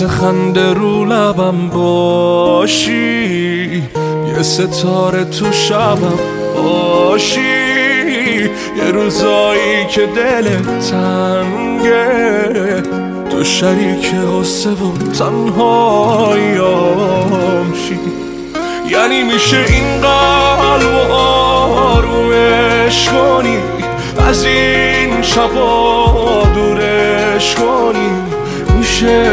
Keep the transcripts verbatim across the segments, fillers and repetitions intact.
مثل خنده رو لبم باشی، یه ستاره تو شبم باشی، یه روزایی که دلت تنگه تو شریک غصه و تنهاییام شی. یعنی میشه این قلب و آرومش کنی، از این شبا دورش کنی، میشه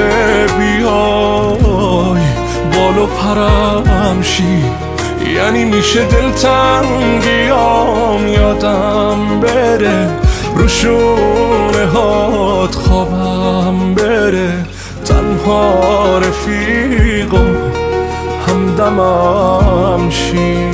بیای بالو پرم شی. یعنی میشه دلتنگیام یادم بره، روشونه هات خوابم بره، تنها رفیق و همدمم شی.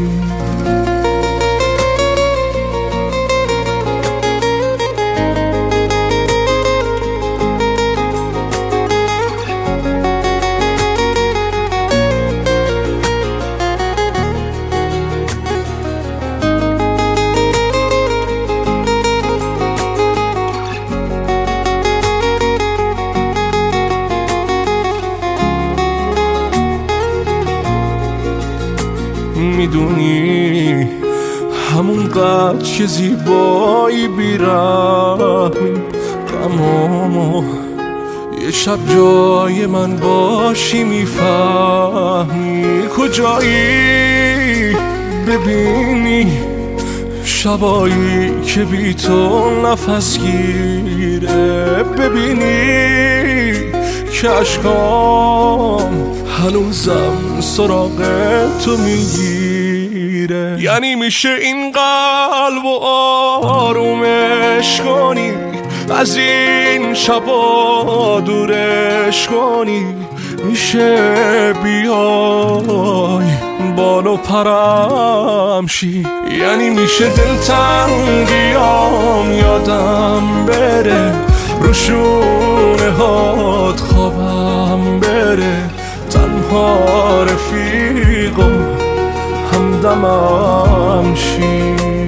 میدونی همون قد که زیبایی بیرحمی، غمامو یه شب جای من باشی میفهمی. کجایی ببینی شبایی که بی تو نفس گیره، ببینی که اشکام هنوزم سراغ تو میگیره. یعنی میشه این قلب و آرومش کنی، از این شبا دورش کنی، میشه بیای بالو پرم شی. یعنی میشه دلتنگیام یادم بره، روشونه هات خوابم بره، تنها رفیق و همدمم شی.